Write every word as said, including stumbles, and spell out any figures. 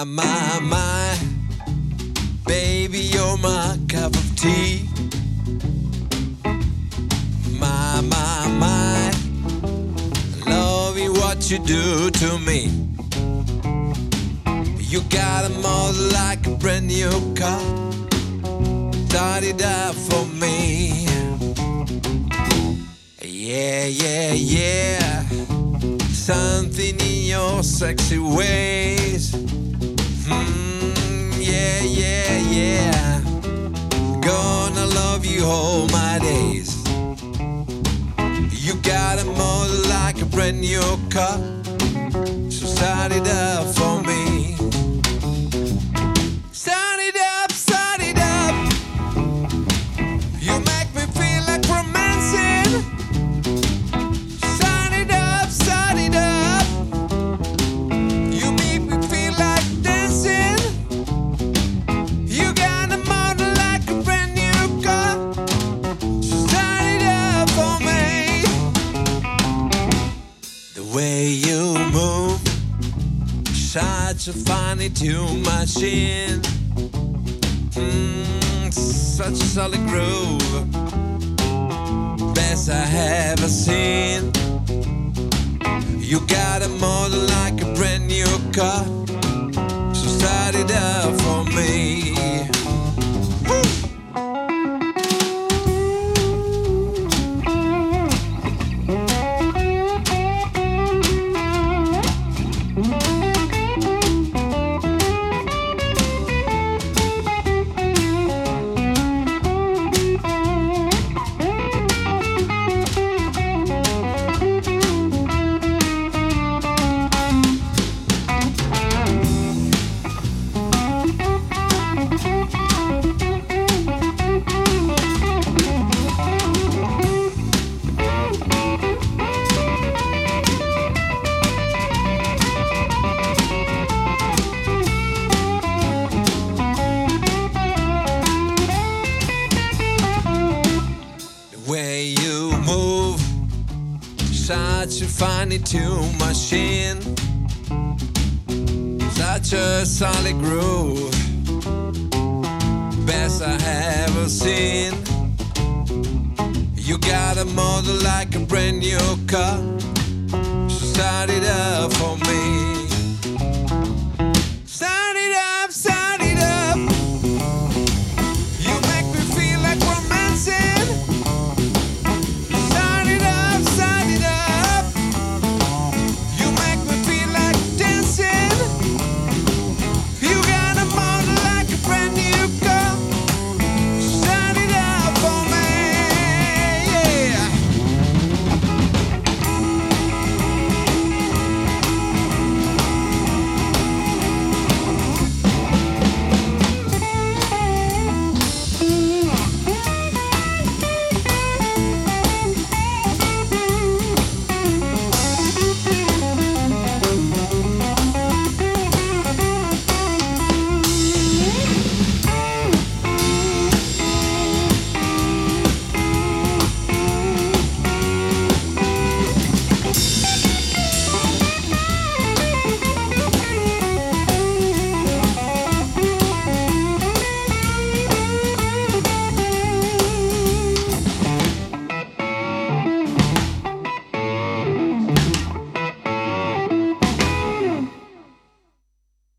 my, my, baby, you're my cup of tea. My, my, my, loving what you do to me. You got a motor like a brand new car. Start it up for me. Yeah, yeah, yeah. Something in your sexy ways. Mm, yeah, yeah, yeah. Gonna love you all my days. You got a motor like a brand new car. So start it up for me. Start it up, start it up. You make me feel like romancing. Start it up, start it up. You make me feel like dancing. You got a motor like a brand new car. So start it up for me. The way you move, such a funny tune machine. Mm, such a solid groove, best I ever seen. You got a motor like a brand new car. So start it up for me. Woo! Way you move, such a funny tune machine, such a solid groove, best I ever seen. You got a motor like a brand new car. So start it up for me.